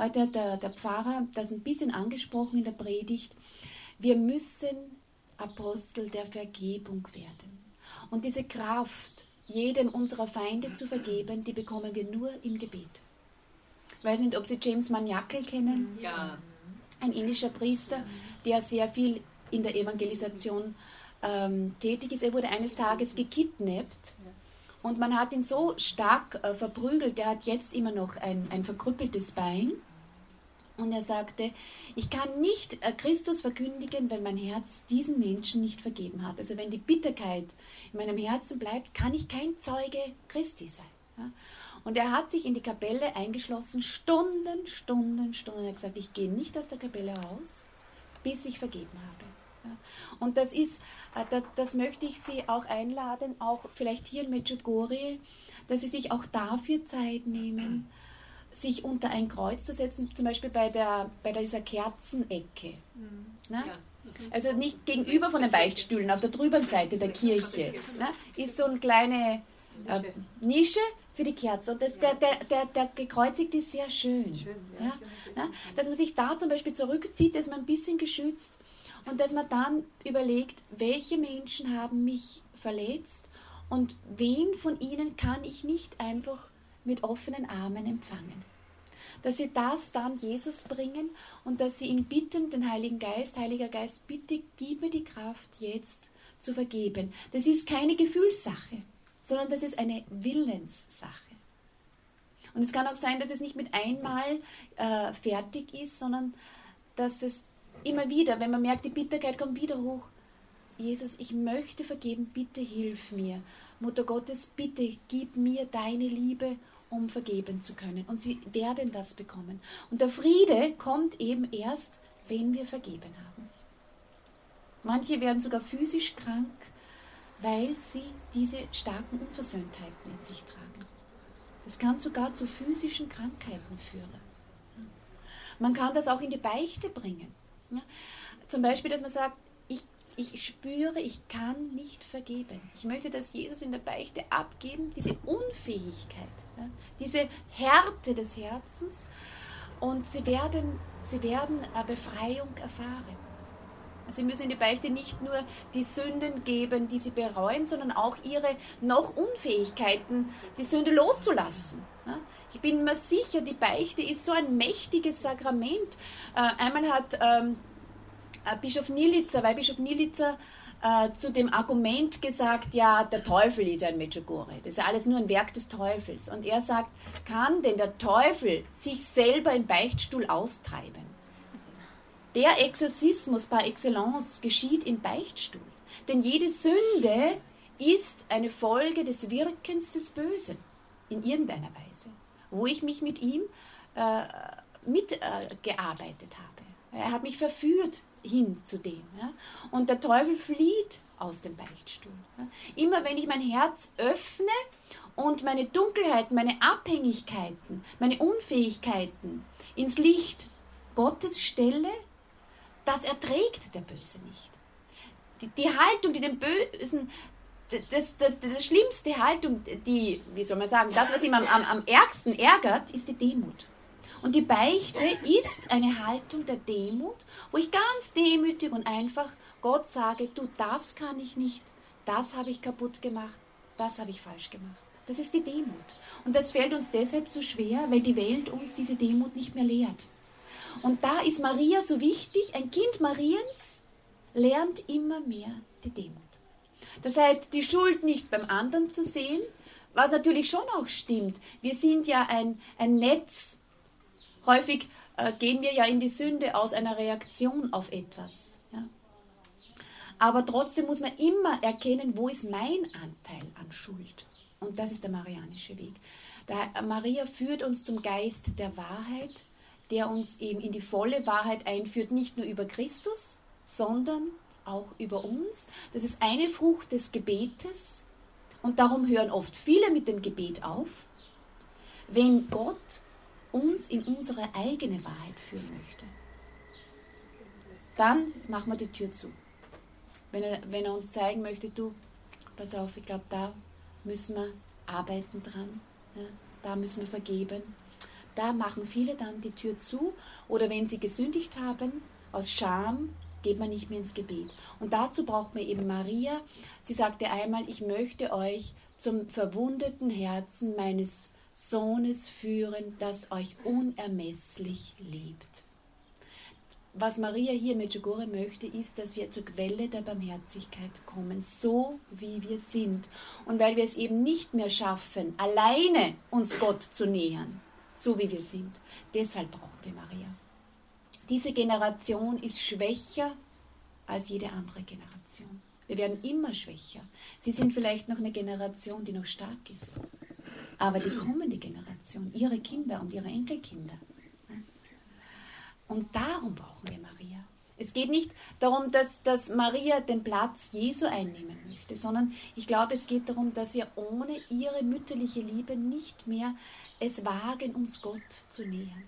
Heute hat der Pfarrer das ein bisschen angesprochen in der Predigt. Wir müssen Apostel der Vergebung werden. Und diese Kraft, jedem unserer Feinde zu vergeben, die bekommen wir nur im Gebet. Ich weiß nicht, ob Sie James Maniacal kennen. Ja. Ein indischer Priester, der sehr viel in der Evangelisation tätig ist. Er wurde eines Tages gekidnappt und man hat ihn so stark verprügelt, der hat jetzt immer noch ein verkrüppeltes Bein. Und er sagte, ich kann nicht Christus verkündigen, wenn mein Herz diesen Menschen nicht vergeben hat. Also wenn die Bitterkeit in meinem Herzen bleibt, kann ich kein Zeuge Christi sein. Ja? Und er hat sich in die Kapelle eingeschlossen, Stunden. Er hat gesagt, ich gehe nicht aus der Kapelle raus, bis ich vergeben habe. Ja? Und das möchte ich Sie auch einladen, auch vielleicht hier in Medjugorje, dass Sie sich auch dafür Zeit nehmen, sich unter ein Kreuz zu setzen, zum Beispiel bei dieser Kerzenecke. Ne? Ja. Also nicht gegenüber von den Beichtstühlen, auf der drüben Seite der Kirche, ne? Ist so eine kleine Nische für die Kerze. Und der Gekreuzigte ist sehr schön. Ja? Ne? Dass man sich da zum Beispiel zurückzieht, dass man ein bisschen geschützt und dass man dann überlegt, welche Menschen haben mich verletzt und wen von ihnen kann ich nicht einfach mit offenen Armen empfangen. Dass sie das dann Jesus bringen und dass sie ihn bitten, den Heiligen Geist, Heiliger Geist, bitte gib mir die Kraft jetzt zu vergeben. Das ist keine Gefühlssache, sondern das ist eine Willenssache. Und es kann auch sein, dass es nicht mit einmal fertig ist, sondern dass es immer wieder, wenn man merkt, die Bitterkeit kommt wieder hoch, Jesus, ich möchte vergeben, bitte hilf mir. Mutter Gottes, bitte gib mir deine Liebe, um vergeben zu können. Und sie werden das bekommen. Und der Friede kommt eben erst, wenn wir vergeben haben. Manche werden sogar physisch krank, weil sie diese starken Unversöhntheiten in sich tragen. Das kann sogar zu physischen Krankheiten führen. Man kann das auch in die Beichte bringen. Zum Beispiel, dass man sagt, ich spüre, ich kann nicht vergeben. Ich möchte das Jesus in der Beichte abgeben, diese Unfähigkeit, ja, diese Härte des Herzens, und sie werden eine Befreiung erfahren. Also sie müssen in die Beichte nicht nur die Sünden geben, die sie bereuen, sondern auch ihre noch Unfähigkeiten, die Sünde loszulassen. Ja. Ich bin mir sicher, die Beichte ist so ein mächtiges Sakrament. Einmal hat Weihbischof Nilica zu dem Argument gesagt, ja, der Teufel ist ja in Medjugorje, das ist ja alles nur ein Werk des Teufels. Und er sagt, kann denn der Teufel sich selber im Beichtstuhl austreiben? Der Exorzismus par excellence geschieht im Beichtstuhl. Denn jede Sünde ist eine Folge des Wirkens des Bösen, in irgendeiner Weise, wo ich mich mit ihm mitgearbeitet habe. Er hat mich verführt hin zu dem. Ja? Und der Teufel flieht aus dem Beichtstuhl. Ja? Immer wenn ich mein Herz öffne und meine Dunkelheiten, meine Abhängigkeiten, meine Unfähigkeiten ins Licht Gottes stelle, das erträgt der Böse nicht. Die Haltung, die den Bösen, das schlimmste Haltung, die, wie soll man sagen, das, was ihm am ärgsten ärgert, ist die Demut. Und die Beichte ist eine Haltung der Demut, wo ich ganz demütig und einfach Gott sage, du, das kann ich nicht, das habe ich kaputt gemacht, das habe ich falsch gemacht. Das ist die Demut. Und das fällt uns deshalb so schwer, weil die Welt uns diese Demut nicht mehr lehrt. Und da ist Maria so wichtig, ein Kind Mariens lernt immer mehr die Demut. Das heißt, die Schuld nicht beim anderen zu sehen, was natürlich schon auch stimmt. Wir sind ja ein Netz. Häufig gehen wir ja in die Sünde aus einer Reaktion auf etwas. Ja? Aber trotzdem muss man immer erkennen, wo ist mein Anteil an Schuld. Und das ist der marianische Weg. Maria führt uns zum Geist der Wahrheit, der uns eben in die volle Wahrheit einführt, nicht nur über Christus, sondern auch über uns. Das ist eine Frucht des Gebetes. Und darum hören oft viele mit dem Gebet auf. Wenn Gott uns in unsere eigene Wahrheit führen möchte, dann machen wir die Tür zu. Wenn er uns zeigen möchte, du, pass auf, ich glaube, da müssen wir arbeiten dran, ja, da müssen wir vergeben, Da machen viele dann die Tür zu oder wenn sie gesündigt haben, aus Scham, geht man nicht mehr ins Gebet. Und dazu braucht man eben Maria. Sie sagte einmal, ich möchte euch zum verwundeten Herzen meines Sohnes führen, das euch unermesslich liebt. Was Maria hier in Medjugorje möchte, ist, dass wir zur Quelle der Barmherzigkeit kommen, so wie wir sind. Und weil wir es eben nicht mehr schaffen, alleine uns Gott zu nähern, so wie wir sind, deshalb brauchen wir Maria. Diese Generation ist schwächer als jede andere Generation. Wir werden immer schwächer. Sie sind vielleicht noch eine Generation, die noch stark ist. Aber die kommende Generation, ihre Kinder und ihre Enkelkinder. Und darum brauchen wir Maria. Es geht nicht darum, dass Maria den Platz Jesu einnehmen möchte, sondern ich glaube, es geht darum, dass wir ohne ihre mütterliche Liebe nicht mehr es wagen, uns Gott zu nähern.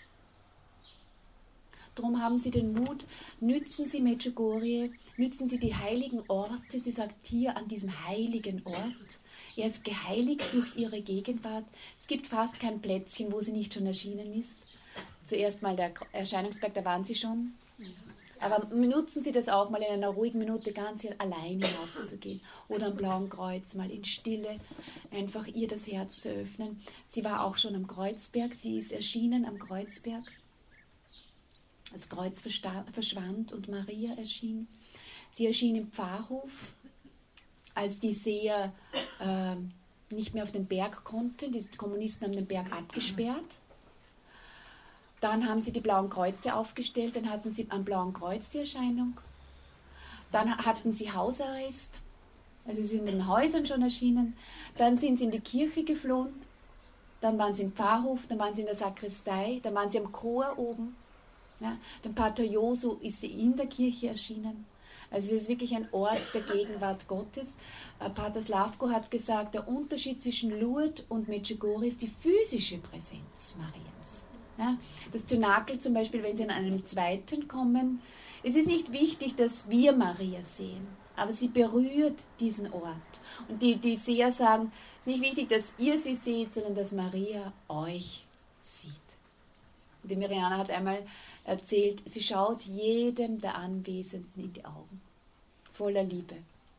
Darum haben Sie den Mut, nützen Sie Medjugorje, nützen Sie die heiligen Orte. Sie sagt hier an diesem heiligen Ort, er ist geheiligt durch Ihre Gegenwart. Es gibt fast kein Plätzchen, wo sie nicht schon erschienen ist. Zuerst mal der Erscheinungsberg, da waren Sie schon. Aber nutzen Sie das auch mal in einer ruhigen Minute ganz alleine hinaufzugehen. Oder am Blauen Kreuz mal in Stille einfach ihr das Herz zu öffnen. Sie war auch schon am Kreuzberg, sie ist erschienen am Kreuzberg. Das Kreuz verschwand und Maria erschien. Sie erschien im Pfarrhof, als die Seher nicht mehr auf den Berg konnten. Die Kommunisten haben den Berg abgesperrt. Dann haben sie die blauen Kreuze aufgestellt, dann hatten sie am Blauen Kreuz die Erscheinung. Dann hatten sie Hausarrest, also sie sind in den Häusern schon erschienen. Dann sind sie in die Kirche geflohen, dann waren sie im Pfarrhof, dann waren sie in der Sakristei, dann waren sie am Chor oben. Ja, dem Pater Josu ist sie in der Kirche erschienen. Also es ist wirklich ein Ort der Gegenwart Gottes. Pater Slavko hat gesagt, der Unterschied zwischen Lourdes und Medjugorje ist die physische Präsenz Mariens. Ja, das Zynakel zum Beispiel, wenn Sie an einem zweiten kommen, es ist nicht wichtig, dass wir Maria sehen, aber sie berührt diesen Ort. Und die Seher sagen, es ist nicht wichtig, dass ihr sie seht, sondern dass Maria euch sieht. Und die Mirjana hat einmal erzählt, sie schaut jedem der Anwesenden in die Augen, voller Liebe.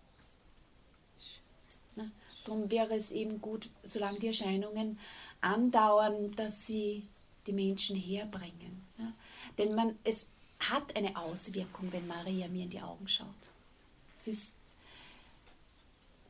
Darum wäre es eben gut, solange die Erscheinungen andauern, dass sie die Menschen herbringen. Ja? Denn es hat eine Auswirkung, wenn Maria mir in die Augen schaut. Es ist